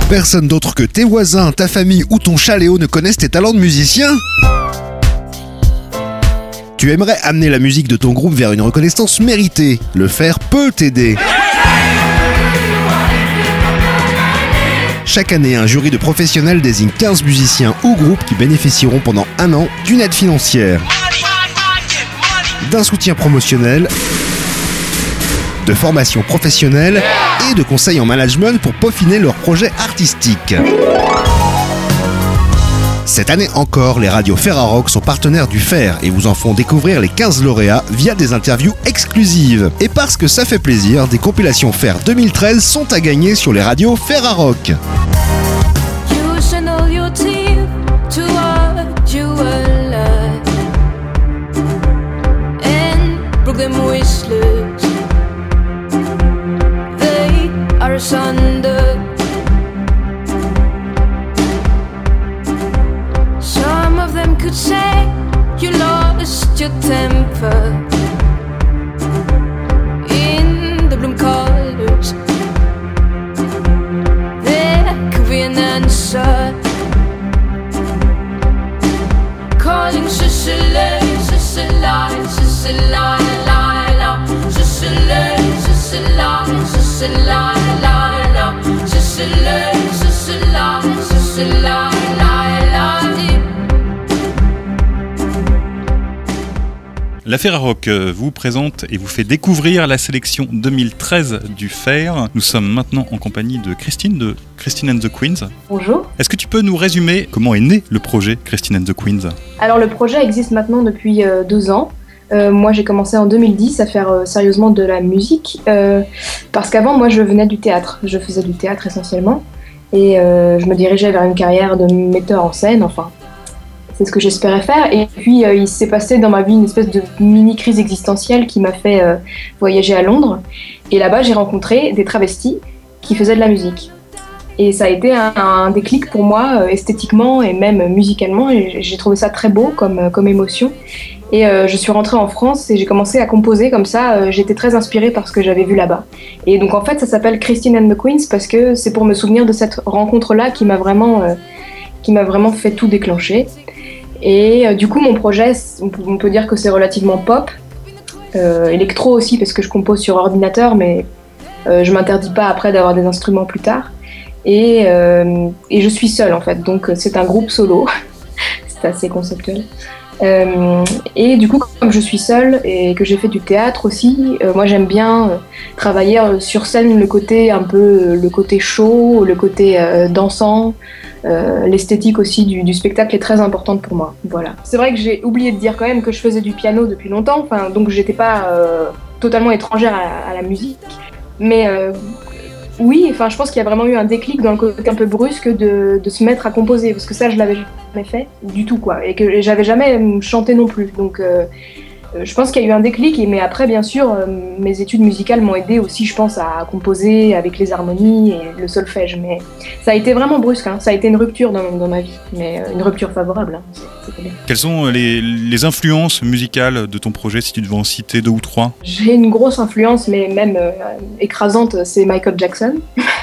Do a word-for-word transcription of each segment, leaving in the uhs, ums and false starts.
Personne d'autre que tes voisins, ta famille ou ton chat Léo ne connaissent tes talents de musicien ? Tu aimerais amener la musique de ton groupe vers une reconnaissance méritée. Le faire peut t'aider. Chaque année, un jury de professionnels désigne quinze musiciens ou groupes qui bénéficieront pendant un an d'une aide financière, d'un soutien promotionnel, de formation professionnelle et de conseils en management pour peaufiner leurs projets artistiques. Cette année encore, les radios Ferrarock sont partenaires du F E R et vous en font découvrir les quinze lauréats via des interviews exclusives. Et parce que ça fait plaisir, des compilations F E R deux mille treize sont à gagner sur les radios Ferrarock. Could say you lost your temper in the bloom colors. There could be an answer. Calling Sicily, Sicily, Sicily, Lila, Sicily, Sicily, Sicily, Lila, Sicily, Sicily, Sicily, Lila. La Ferrarock vous présente et vous fait découvrir la sélection deux mille treize du F E R. Nous sommes maintenant en compagnie de Christine, de Christine and the Queens. Bonjour. Est-ce que tu peux nous résumer comment est né le projet Christine and the Queens ? Alors le projet existe maintenant depuis euh, deux ans. Euh, moi j'ai commencé en deux mille dix à faire euh, sérieusement de la musique euh, parce qu'avant moi je venais du théâtre. Je faisais du théâtre essentiellement et euh, je me dirigeais vers une carrière de metteur en scène, enfin. C'est ce que j'espérais faire. Et puis, euh, il s'est passé dans ma vie une espèce de mini-crise existentielle qui m'a fait euh, voyager à Londres. Et là-bas, j'ai rencontré des travestis qui faisaient de la musique. Et ça a été un, un déclic pour moi, euh, esthétiquement et même musicalement. Et j'ai trouvé ça très beau comme, comme émotion. Et euh, je suis rentrée en France et j'ai commencé à composer comme ça. Euh, j'étais très inspirée par ce que j'avais vu là-bas. Et donc, en fait, ça s'appelle Christine and the Queens parce que c'est pour me souvenir de cette rencontre-là qui m'a vraiment, euh, qui m'a vraiment fait tout déclencher. Et euh, du coup, mon projet, on peut dire que c'est relativement pop, euh, électro aussi, parce que je compose sur ordinateur, mais euh, je m'interdis pas après d'avoir des instruments plus tard. Et, euh, et je suis seule, en fait, donc c'est un groupe solo, c'est assez conceptuel. Euh, et du coup, comme je suis seule et que j'ai fait du théâtre aussi, euh, moi j'aime bien euh, travailler euh, sur scène le côté un peu, euh, le côté chaud, le côté euh, dansant. Euh, l'esthétique aussi du, du spectacle est très importante pour moi. Voilà. C'est vrai que j'ai oublié de dire quand même que je faisais du piano depuis longtemps, enfin, donc j'étais pas euh, totalement étrangère à, à la musique. Mais euh, oui, enfin, je pense qu'il y a vraiment eu un déclic dans le côté un peu brusque de, de se mettre à composer, parce que ça je l'avais jamais fait du tout, quoi, et que j'avais jamais chanté non plus. Donc euh, je pense qu'il y a eu un déclic, mais après bien sûr euh, mes études musicales m'ont aidé aussi, je pense, à composer avec les harmonies et le solfège, mais ça a été vraiment brusque, hein. Ça a été une rupture dans, dans ma vie, mais euh, une rupture favorable, hein. C'était bien. Quelles sont les, les influences musicales de ton projet, si tu devais en citer deux ou trois ? J'ai une grosse influence, mais même euh, écrasante, c'est Michael Jackson.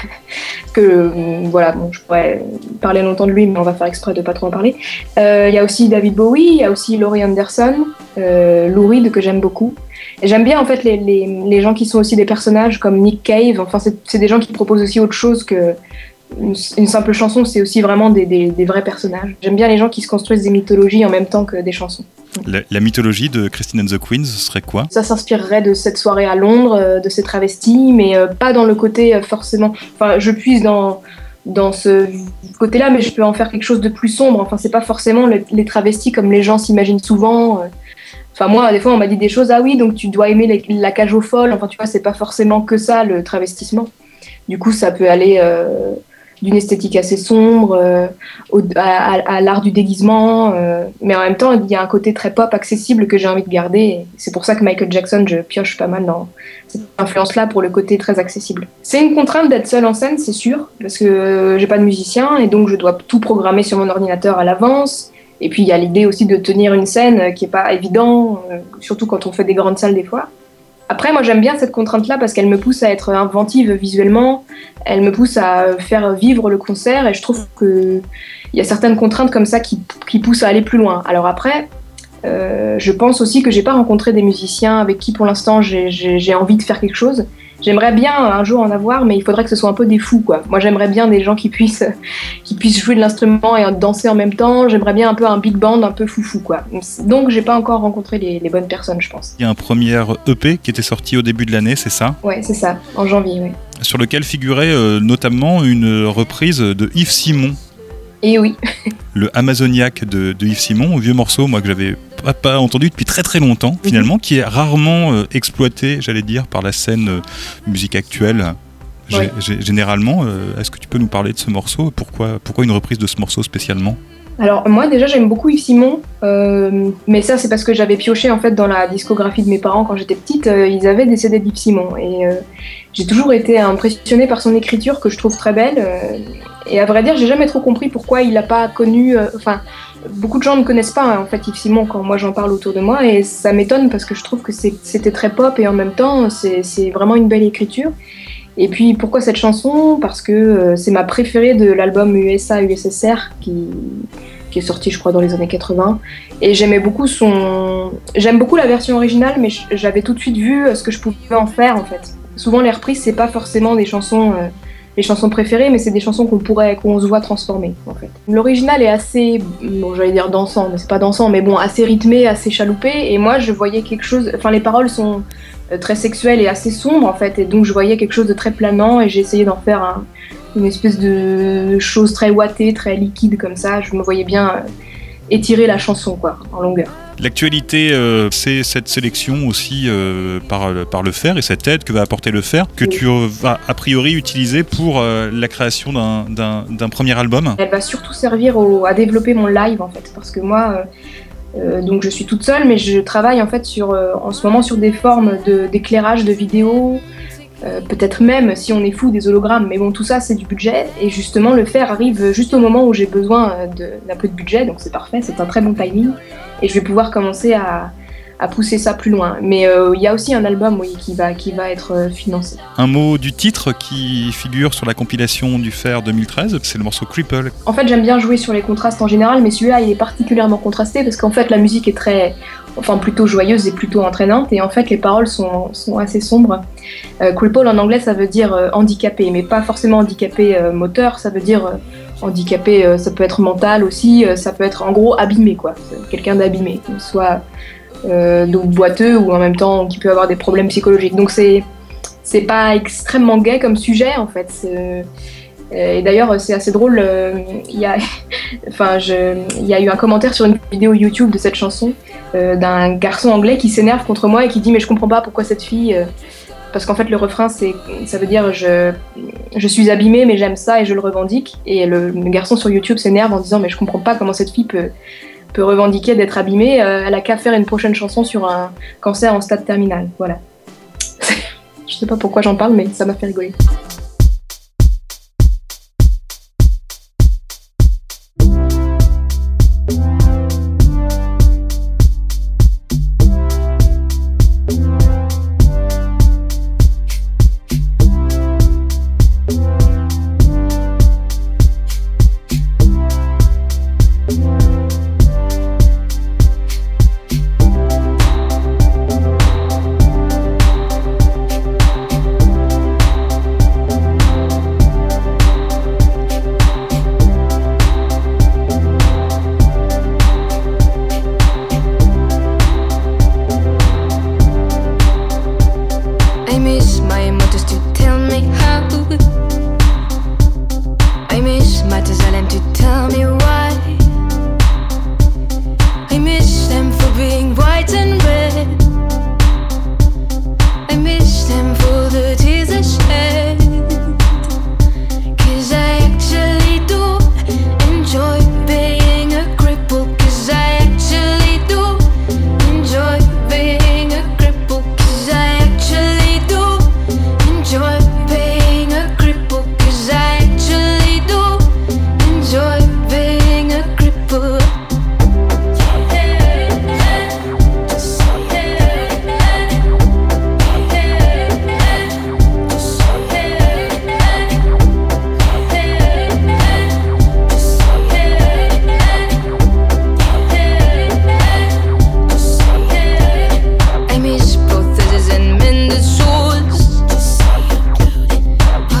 que euh, voilà, bon, je pourrais parler longtemps de lui, mais on va faire exprès de pas trop en parler. Il euh, y a aussi David Bowie, il y a aussi Laurie Anderson, euh, Lou Reed que j'aime beaucoup. Et j'aime bien en fait les, les, les gens qui sont aussi des personnages comme Nick Cave. Enfin, c'est, c'est des gens qui proposent aussi autre chose que une, une simple chanson. C'est aussi vraiment des, des, des vrais personnages. J'aime bien les gens qui se construisent des mythologies en même temps que des chansons. La, la mythologie de Christine and the Queens, ce serait quoi ? Ça s'inspirerait de cette soirée à Londres, de ces travestis, mais euh, pas dans le côté euh, forcément... Enfin, je puise dans, dans ce côté-là, mais je peux en faire quelque chose de plus sombre. Enfin, c'est pas forcément le, les travestis comme les gens s'imaginent souvent. Enfin, moi, des fois, on m'a dit des choses, ah oui, donc tu dois aimer les, la cage aux folles. Enfin, tu vois, c'est pas forcément que ça, le travestissement. Du coup, ça peut aller... Euh, d'une esthétique assez sombre, euh, au, à, à, à l'art du déguisement, euh, mais en même temps, il y a un côté très pop accessible que j'ai envie de garder. Et c'est pour ça que Michael Jackson, je pioche pas mal dans cette influence-là pour le côté très accessible. C'est une contrainte d'être seule en scène, c'est sûr, parce que euh, j'ai pas de musicien et donc je dois tout programmer sur mon ordinateur à l'avance. Et puis il y a l'idée aussi de tenir une scène qui est pas évident, euh, surtout quand on fait des grandes salles des fois. Après, moi, j'aime bien cette contrainte-là parce qu'elle me pousse à être inventive visuellement, elle me pousse à faire vivre le concert et je trouve qu'il y a certaines contraintes comme ça qui, qui poussent à aller plus loin. Alors après, euh, je pense aussi que j'ai pas rencontré des musiciens avec qui, pour l'instant, j'ai, j'ai, j'ai envie de faire quelque chose. J'aimerais bien un jour en avoir, mais il faudrait que ce soit un peu des fous, quoi. Moi, j'aimerais bien des gens qui puissent, qui puissent jouer de l'instrument et danser en même temps. J'aimerais bien un peu un big band, un peu foufou, quoi. Donc, j'ai pas encore rencontré les, les bonnes personnes, je pense. Il y a un premier E P qui était sorti au début de l'année, c'est ça ? Ouais, c'est ça, en janvier, oui. Sur lequel figurait euh, notamment une reprise de Yves Simon. Et oui. Le Amazoniaque de, de Yves Simon, un vieux morceau, moi, que j'avais pas, pas entendu depuis très très longtemps, mmh. finalement, qui est rarement euh, exploité, j'allais dire, par la scène euh, musique actuelle. G- ouais. g- généralement, euh, est-ce que tu peux nous parler de ce morceau ? Pourquoi, pourquoi une reprise de ce morceau spécialement ? Alors moi déjà j'aime beaucoup Yves Simon, euh, mais ça c'est parce que j'avais pioché en fait dans la discographie de mes parents quand j'étais petite, euh, ils avaient des C D d'Yves Simon et euh, j'ai toujours été impressionnée par son écriture que je trouve très belle euh, et à vrai dire j'ai jamais trop compris pourquoi il n'a pas connu, enfin euh, beaucoup de gens ne connaissent pas hein, en fait Yves Simon quand moi j'en parle autour de moi et ça m'étonne parce que je trouve que c'est, c'était très pop et en même temps c'est, c'est vraiment une belle écriture. Et puis pourquoi cette chanson ? Parce que euh, c'est ma préférée de l'album U S A U S S R qui, qui est sorti je crois dans les années quatre-vingts. Et j'aimais beaucoup son... J'aime beaucoup la version originale mais j'avais tout de suite vu ce que je pouvais en faire en fait. Souvent les reprises c'est pas forcément des chansons, euh, les chansons préférées mais c'est des chansons qu'on pourrait, qu'on se voit transformer en fait. L'original est assez, bon j'allais dire dansant mais c'est pas dansant mais bon assez rythmé, assez chaloupé et moi je voyais quelque chose, enfin les paroles sont très sexuel et assez sombre en fait et donc je voyais quelque chose de très planant et j'ai essayé d'en faire un, une espèce de chose très ouatée, très liquide comme ça, je me voyais bien euh, étirer la chanson quoi, en longueur. L'actualité, euh, c'est cette sélection aussi euh, par, par le Fer et cette aide que va apporter le Fer que oui. tu vas a priori utiliser pour euh, la création d'un, d'un, d'un premier album. Elle va surtout servir au, à développer mon live en fait parce que moi euh, Euh, donc je suis toute seule, mais je travaille en fait sur, euh, en ce moment sur des formes de, d'éclairage de vidéos, euh, peut-être même si on est fou des hologrammes, mais bon tout ça c'est du budget et justement le Fer arrive juste au moment où j'ai besoin de, d'un peu de budget, donc c'est parfait, c'est un très bon timing et je vais pouvoir commencer à, à pousser ça plus loin. Mais il euh, y a aussi un album oui, qui, va, qui va être euh, financé. Un mot du titre qui figure sur la compilation du Fer deux mille treize, c'est le morceau Cripple. En fait j'aime bien jouer sur les contrastes en général, mais celui-là il est particulièrement contrasté parce qu'en fait la musique est très, enfin plutôt joyeuse et plutôt entraînante et en fait les paroles sont, sont assez sombres. Euh, cripple en anglais ça veut dire euh, handicapé, mais pas forcément handicapé euh, moteur, ça veut dire euh, handicapé, euh, ça peut être mental aussi, euh, ça peut être en gros abîmé quoi, quelqu'un d'abîmé, soit Euh, donc boiteux ou en même temps qui peut avoir des problèmes psychologiques. Donc c'est c'est pas extrêmement gai comme sujet en fait. C'est, et d'ailleurs c'est assez drôle. Il euh, y a enfin je il y a eu un commentaire sur une vidéo YouTube de cette chanson euh, d'un garçon anglais qui s'énerve contre moi et qui dit mais je comprends pas pourquoi cette fille euh, parce qu'en fait le refrain c'est ça veut dire je je suis abîmée mais j'aime ça et je le revendique et le, le garçon sur YouTube s'énerve en disant mais je comprends pas comment cette fille peut peut revendiquer d'être abîmée, euh, elle a qu'à faire une prochaine chanson sur un cancer en stade terminal. Voilà. Je sais pas pourquoi j'en parle, mais ça m'a fait rigoler.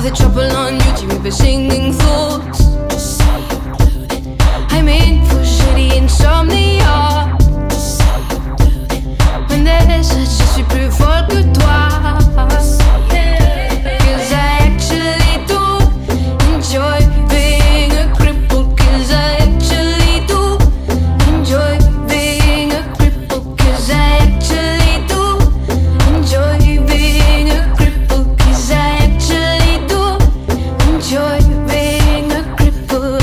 the trouble on you, to me, singing thoughts. I'm in for shitty insomnia. When there's such je suis plus folle que toi. Cause I actually do enjoy being a cripple. Cause I actually do enjoy being a cripple. Cause I actually do enjoy being a cripple. Cause I actually do enjoy being a cripple.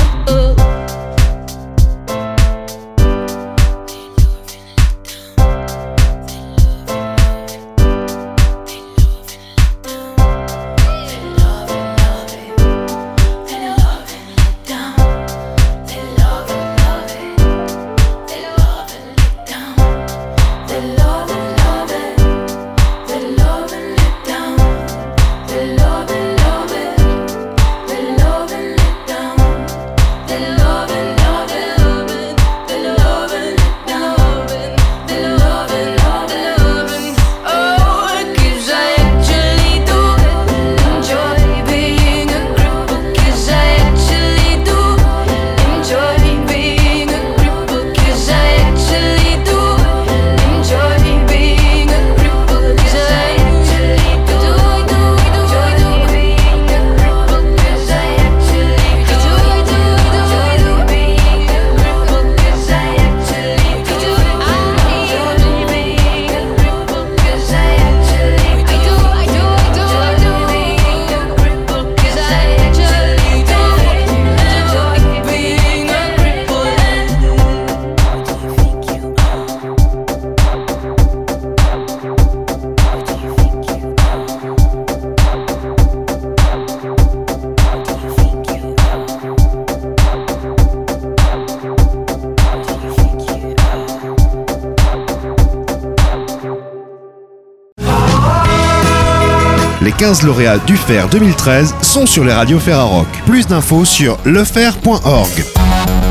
Les quinze lauréats du Fer deux mille treize sont sur les radios Ferrarock. Plus d'infos sur lefer point org.